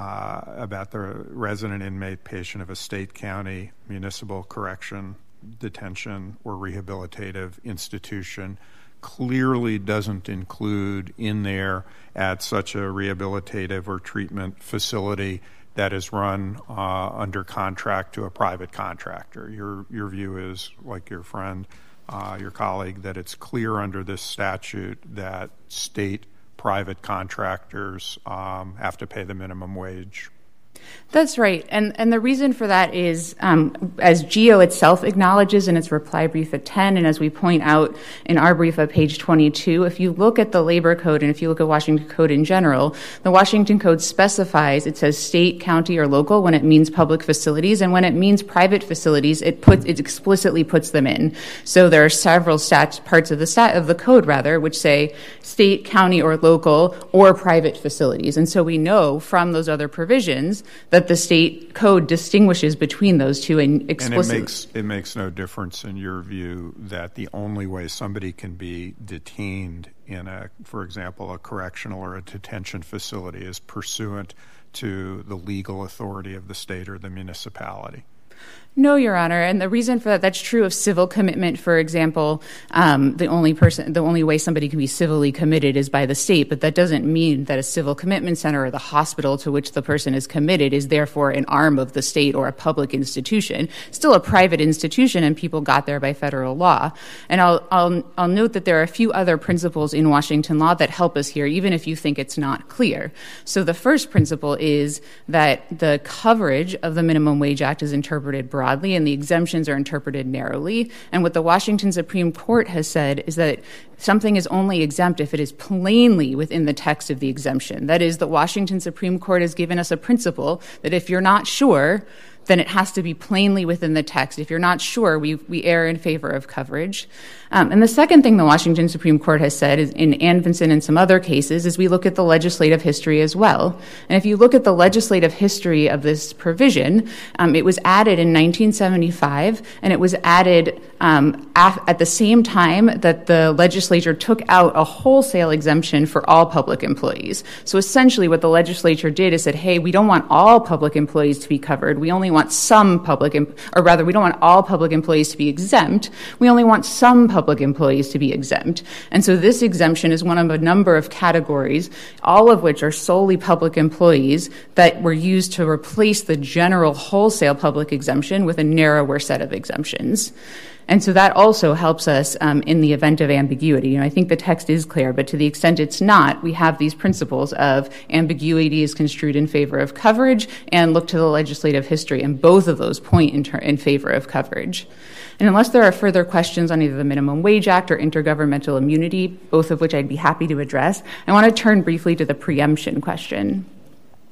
about the resident inmate patient of a state, county, municipal correction, detention, or rehabilitative institution clearly doesn't include in there at such a rehabilitative or treatment facility that is run under contract to a private contractor. Your view is, like your friend, your colleague, that it's clear under this statute that state private contractors have to pay the minimum wage. That's right. And the reason for that is, as GEO itself acknowledges in its reply brief at 10, and as we point out in our brief at page 22, if you look at the labor code and if you look at Washington Code in general, the Washington Code specifies, it says state, county, or local when it means public facilities, and when it means private facilities, it explicitly puts them in. So there are several parts of the code, which say state, county, or local, or private facilities. And so we know from those other provisions that the state code distinguishes between those two and explicitly. And it makes no difference in your view that the only way somebody can be detained in for example, a correctional or a detention facility is pursuant to the legal authority of the state or the municipality. No, Your Honor, and the reason for that's true of civil commitment, for example. The only way somebody can be civilly committed is by the state, but that doesn't mean that a civil commitment center or the hospital to which the person is committed is therefore an arm of the state or a public institution. Still a private institution, and people got there by federal law. And I'll note that there are a few other principles in Washington law that help us here, even if you think it's not clear. So the first principle is that the coverage of the Minimum Wage Act is interpreted broadly, and the exemptions are interpreted narrowly. And what the Washington Supreme Court has said is that something is only exempt if it is plainly within the text of the exemption. That is, the Washington Supreme Court has given us a principle that if you're not sure, then it has to be plainly within the text. If you're not sure, we err in favor of coverage. And the second thing the Washington Supreme Court has said is in Anfinson and some other cases is we look at the legislative history as well. And if you look at the legislative history of this provision, it was added in 1975, and it was added at the same time that the legislature took out a wholesale exemption for all public employees. So essentially what the legislature did is said, hey, we don't want all public employees to be covered. We only want some we don't want all public employees to be exempt. We only want some public employees to be exempt. And so this exemption is one of a number of categories, all of which are solely public employees that were used to replace the general wholesale public exemption with a narrower set of exemptions. And so that also helps us in the event of ambiguity. I think the text is clear, but to the extent it's not, we have these principles of ambiguity is construed in favor of coverage and look to the legislative history, and both of those point in favor of coverage. And unless there are further questions on either the Minimum Wage Act or intergovernmental immunity, both of which I'd be happy to address, I want to turn briefly to the preemption question.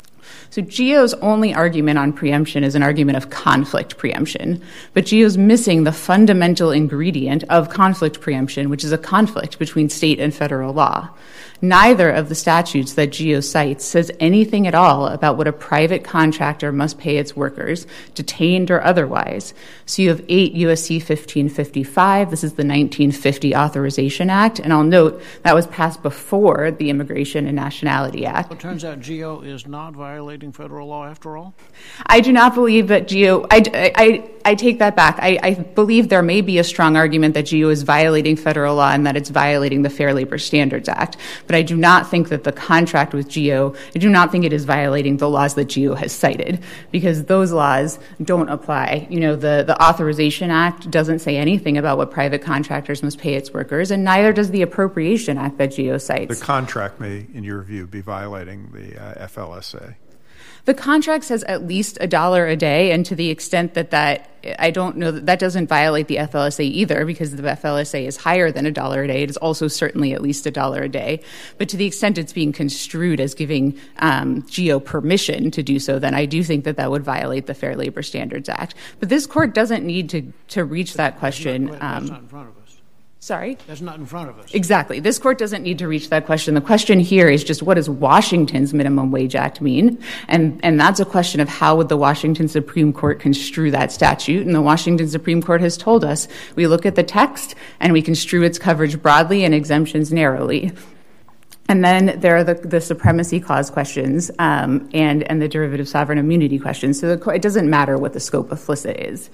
So GEO's only argument on preemption is an argument of conflict preemption, but GEO's missing the fundamental ingredient of conflict preemption, which is a conflict between state and federal law. Neither of the statutes that GEO cites says anything at all about what a private contractor must pay its workers, detained or otherwise. So you have 8 U.S.C. 1555. This is the 1950 Authorization Act. And I'll note that was passed before the Immigration and Nationality Act. It turns out GEO is not violating federal law after all? I do not believe that GEO... I take that back. I believe there may be a strong argument that GEO is violating federal law and that it's violating the Fair Labor Standards Act. But I do not think that the contract with GEO, I do not think it is violating the laws that GEO has cited, because those laws don't apply. You know, the Authorization Act doesn't say anything about what private contractors must pay its workers, and neither does the Appropriation Act that GEO cites. The contract may, in your view, be violating the FLSA. The contract says at least $1 a day, and to the extent that I don't know that doesn't violate the FLSA either, because the FLSA is higher than $1 a day. It is also certainly at least $1 a day. But to the extent it's being construed as giving GEO permission to do so, then I do think that would violate the Fair Labor Standards Act. But this court doesn't need to reach that question. That's not in front of us. Sorry? That's not in front of us. Exactly. This court doesn't need to reach that question. The question here is just, what does Washington's Minimum Wage Act mean? And that's a question of how would the Washington Supreme Court construe that statute. And the Washington Supreme Court has told us we look at the text and we construe its coverage broadly and exemptions narrowly. And then there are the Supremacy Clause questions and the derivative sovereign immunity questions. So it doesn't matter what the scope of FLSA is.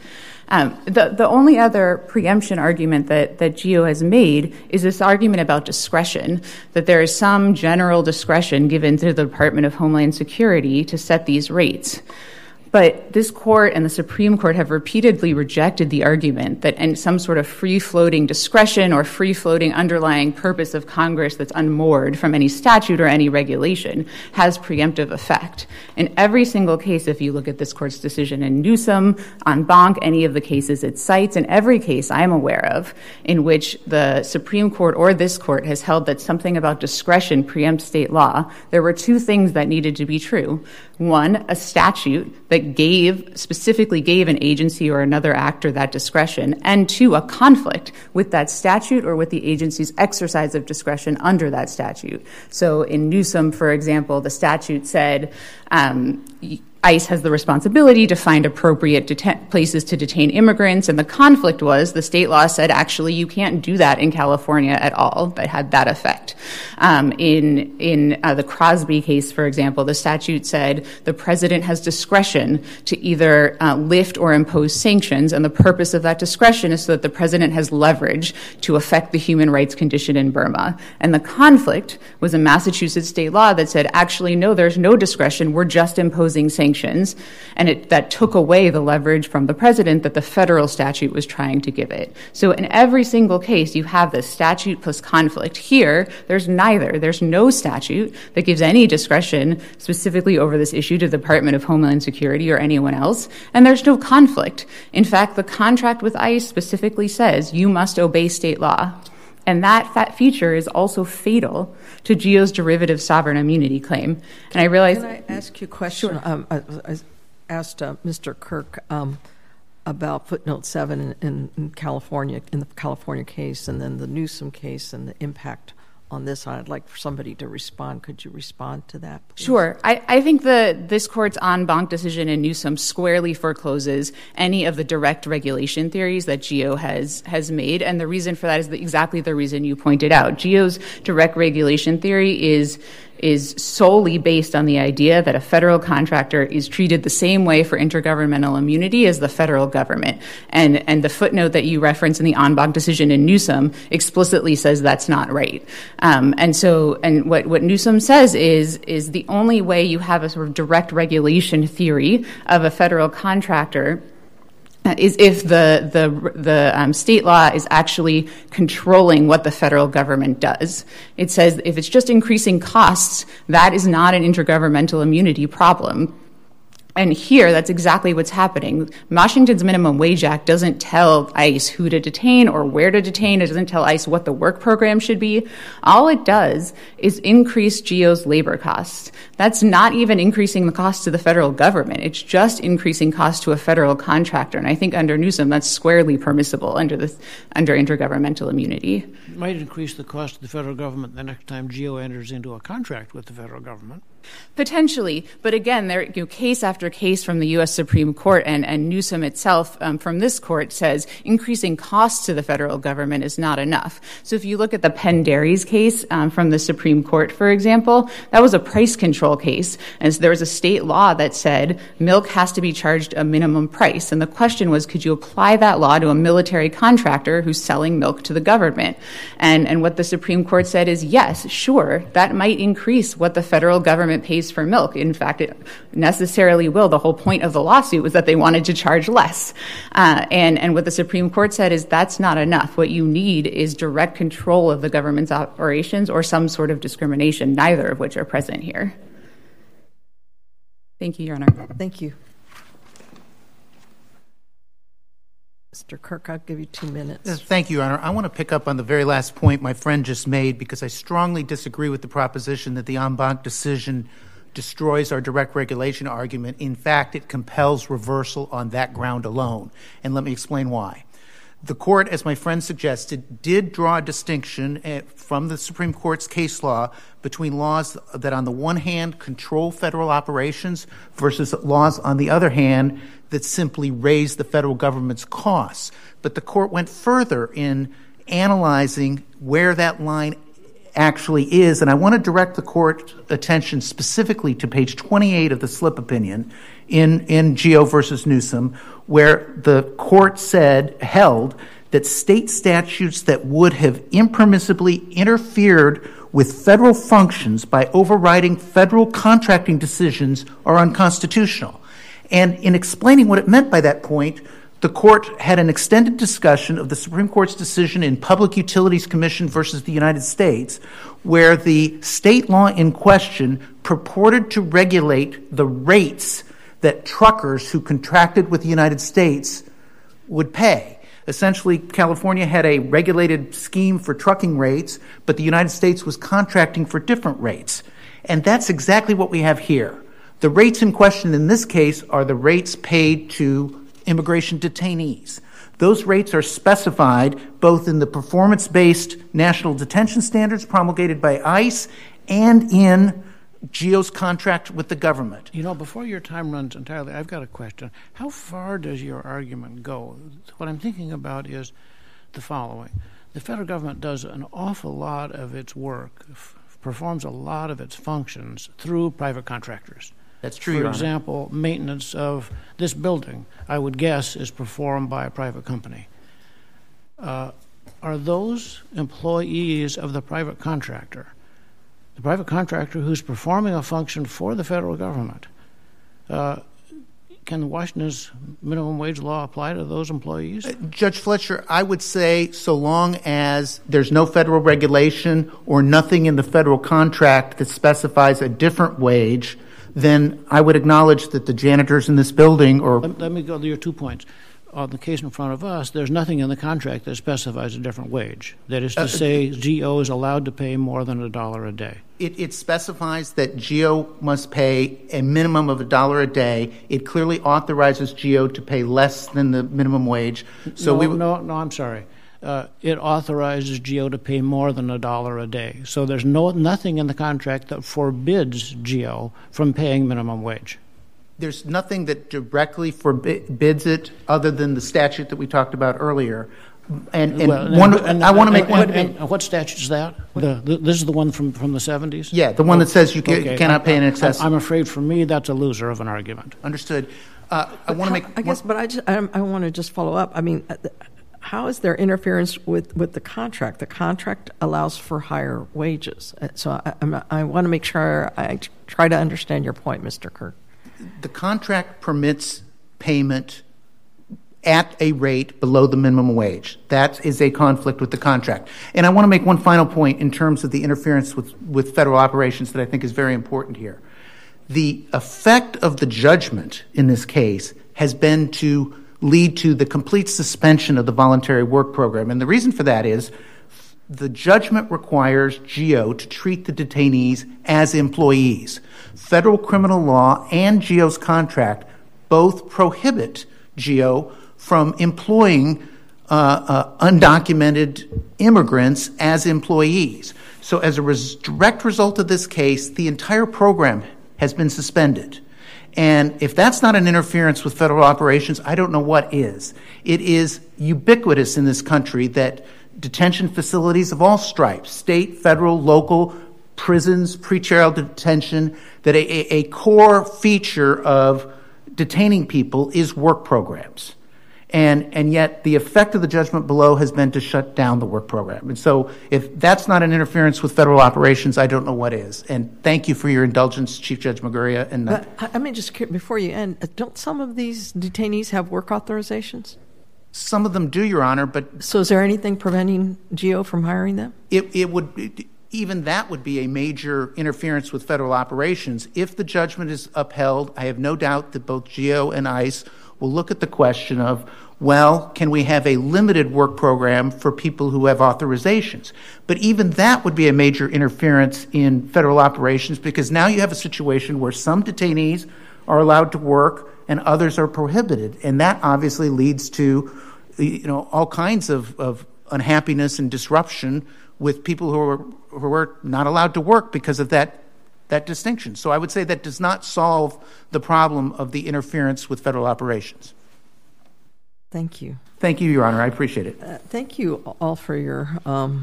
The only other preemption argument that GEO has made is this argument about discretion, that there is some general discretion given to the Department of Homeland Security to set these rates. But this court and the Supreme Court have repeatedly rejected the argument that some sort of free-floating discretion or free-floating underlying purpose of Congress that's unmoored from any statute or any regulation has preemptive effect. In every single case, if you look at this court's decision in Newsom, en banc, any of the cases it cites, in every case I am aware of in which the Supreme Court or this court has held that something about discretion preempts state law, there were two things that needed to be true. One, a statute that specifically gave an agency or another actor that discretion, and two, a conflict with that statute or with the agency's exercise of discretion under that statute. So in Newsom, for example, the statute said ICE has the responsibility to find appropriate places to detain immigrants, and the conflict was the state law said, actually, you can't do that in California at all. That had that effect. In the Crosby case, for example, the statute said the president has discretion to either lift or impose sanctions, and the purpose of that discretion is so that the president has leverage to affect the human rights condition in Burma. And the conflict was a Massachusetts state law that said, actually, no, there's no discretion. We're just imposing sanctions. And that took away the leverage from the president that the federal statute was trying to give it. So in every single case, you have this statute plus conflict. Here, there's neither. There's no statute that gives any discretion specifically over this issue to the Department of Homeland Security or anyone else, and there's no conflict. In fact, the contract with ICE specifically says you must obey state law. And that feature is also fatal to GEO's derivative sovereign immunity claim. And I realize... Can I ask you a question? Sure. I asked Mr. Kirk about footnote 7 in California, in the California case, and then the Newsom case and the impact on this. I'd like for somebody to respond. Could you respond to that, please? Sure. I think this court's en banc decision in Newsom squarely forecloses any of the direct regulation theories that GEO has made, and the reason for that is exactly the reason you pointed out. GEO's direct regulation theory is solely based on the idea that a federal contractor is treated the same way for intergovernmental immunity as the federal government. And the footnote that you reference in the en banc decision in Newsom explicitly says that's not right. And what Newsom says is the only way you have a sort of direct regulation theory of a federal contractor is if the state law is actually controlling what the federal government does. It says if it's just increasing costs, that is not an intergovernmental immunity problem. And here, that's exactly what's happening. Washington's Minimum Wage Act doesn't tell ICE who to detain or where to detain. It doesn't tell ICE what the work program should be. All it does is increase GEO's labor costs. That's not even increasing the cost to the federal government. It's just increasing costs to a federal contractor. And I think under Newsom, that's squarely permissible under intergovernmental immunity. It might increase the cost to the federal government the next time GEO enters into a contract with the federal government. Potentially, but again, there case after case from the U.S. Supreme Court and Newsom itself from this court says increasing costs to the federal government is not enough. So if you look at the Penn Dairies case from the Supreme Court, for example, that was a price control case, and there was a state law that said milk has to be charged a minimum price. And the question was, could you apply that law to a military contractor who's selling milk to the government? And what the Supreme Court said is, yes, sure, that might increase what the federal government pays for milk. In fact, it necessarily will. The whole point of the lawsuit was that they wanted to charge less. And what the Supreme Court said is that's not enough. What you need is direct control of the government's operations or some sort of discrimination, neither of which are present here. Thank you, Your Honor. Thank you. Mr. Kirk, I'll give you 2 minutes. Yes, thank you, Your Honor. I want to pick up on the very last point my friend just made because I strongly disagree with the proposition that the en banc decision destroys our direct regulation argument. In fact, it compels reversal on that ground alone. And let me explain why. The court, as my friend suggested, did draw a distinction from the Supreme Court's case law between laws that on the one hand control federal operations versus laws on the other hand that simply raise the federal government's costs. But the court went further in analyzing where that line actually is, and I want to direct the court's attention specifically to page 28 of the slip opinion in GEO versus Newsom, where the court held that state statutes that would have impermissibly interfered with federal functions by overriding federal contracting decisions are unconstitutional. And in explaining what it meant by that point, the court had an extended discussion of the Supreme Court's decision in Public Utilities Commission versus the United States, where the state law in question purported to regulate the rates that truckers who contracted with the United States would pay. Essentially, California had a regulated scheme for trucking rates, but the United States was contracting for different rates. And that's exactly what we have here. The rates in question in this case are the rates paid to immigration detainees. Those rates are specified both in the performance-based national detention standards promulgated by ICE and in GEO's contract with the government. You know, before your time runs entirely, I've got a question. How far does your argument go? What I'm thinking about is the following. The federal government does an awful lot of its work, performs a lot of its functions through private contractors. That's true, Your For Honor. example, maintenance of this building, I would guess, is performed by a private company. Are those employees of the private contractor who's performing a function for the federal government, can Washington's minimum wage law apply to those employees? Judge Fletcher, I would say so long as there's no federal regulation or nothing in the federal contract that specifies a different wage, then I would acknowledge that the janitors in this building or... Let me go to your 2 points. On the case in front of us, there's nothing in the contract that specifies a different wage. That is to say, GEO is allowed to pay more than $1 a day. It specifies that GEO must pay a minimum of $1 a day. It clearly authorizes GEO to pay less than the minimum wage. So No, I'm sorry. It authorizes GEO to pay more than $1 a day. So there's nothing in the contract that forbids GEO from paying minimum wage. There's nothing that directly forbids it other than the statute that we talked about earlier. I want to make one. And what statute is that? This is the one from the 70s? Yeah, the one that says you cannot pay in excess. I'm afraid for me that's a loser of an argument. Understood. I want to make. I want to just follow up. I mean, how is there interference with the contract? The contract allows for higher wages. So I want to make sure I try to understand your point, Mr. Kirk. The contract permits payment at a rate below the minimum wage. That is a conflict with the contract. And I want to make one final point in terms of the interference with federal operations that I think is very important here. The effect of the judgment in this case has been to lead to the complete suspension of the voluntary work program. And the reason for that is the judgment requires GEO to treat the detainees as employees. Federal criminal law and GEO's contract both prohibit GEO from employing undocumented immigrants as employees. So as a direct result of this case, the entire program has been suspended. And if that's not an interference with federal operations, I don't know what is. It is ubiquitous in this country that detention facilities of all stripes, state, federal, local, prisons, pretrial detention, that a core feature of detaining people is work programs. And yet the effect of the judgment below has been to shut down the work program. And so if that's not an interference with federal operations, I don't know what is. And thank you for your indulgence, Chief Judge Maguria. And but I mean, just before you end, don't some of these detainees have work authorizations? Some of them do, Your Honor, but... So is there anything preventing GEO from hiring them? Even that would be a major interference with federal operations. If the judgment is upheld, I have no doubt that both GEO and ICE will look at the question of, well, can we have a limited work program for people who have authorizations? But even that would be a major interference in federal operations, because now you have a situation where some detainees are allowed to work and others are prohibited. And that obviously leads to all kinds of unhappiness and disruption with people who are not allowed to work because of that distinction. So I would say that does not solve the problem of the interference with federal operations. Thank you. Thank you, Your Honor. I appreciate it. Thank you all for your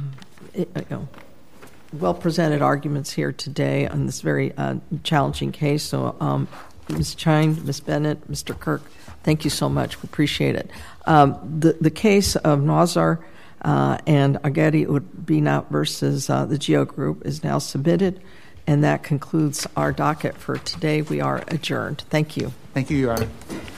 well-presented arguments here today on this very challenging case. So Ms. Chine, Ms. Bennett, Mr. Kirk, thank you so much. We appreciate it. The case of Nawazar and Agedi Urbina versus the GEO Group is now submitted. And that concludes our docket for today. We are adjourned. Thank you. Thank you, Your Honor.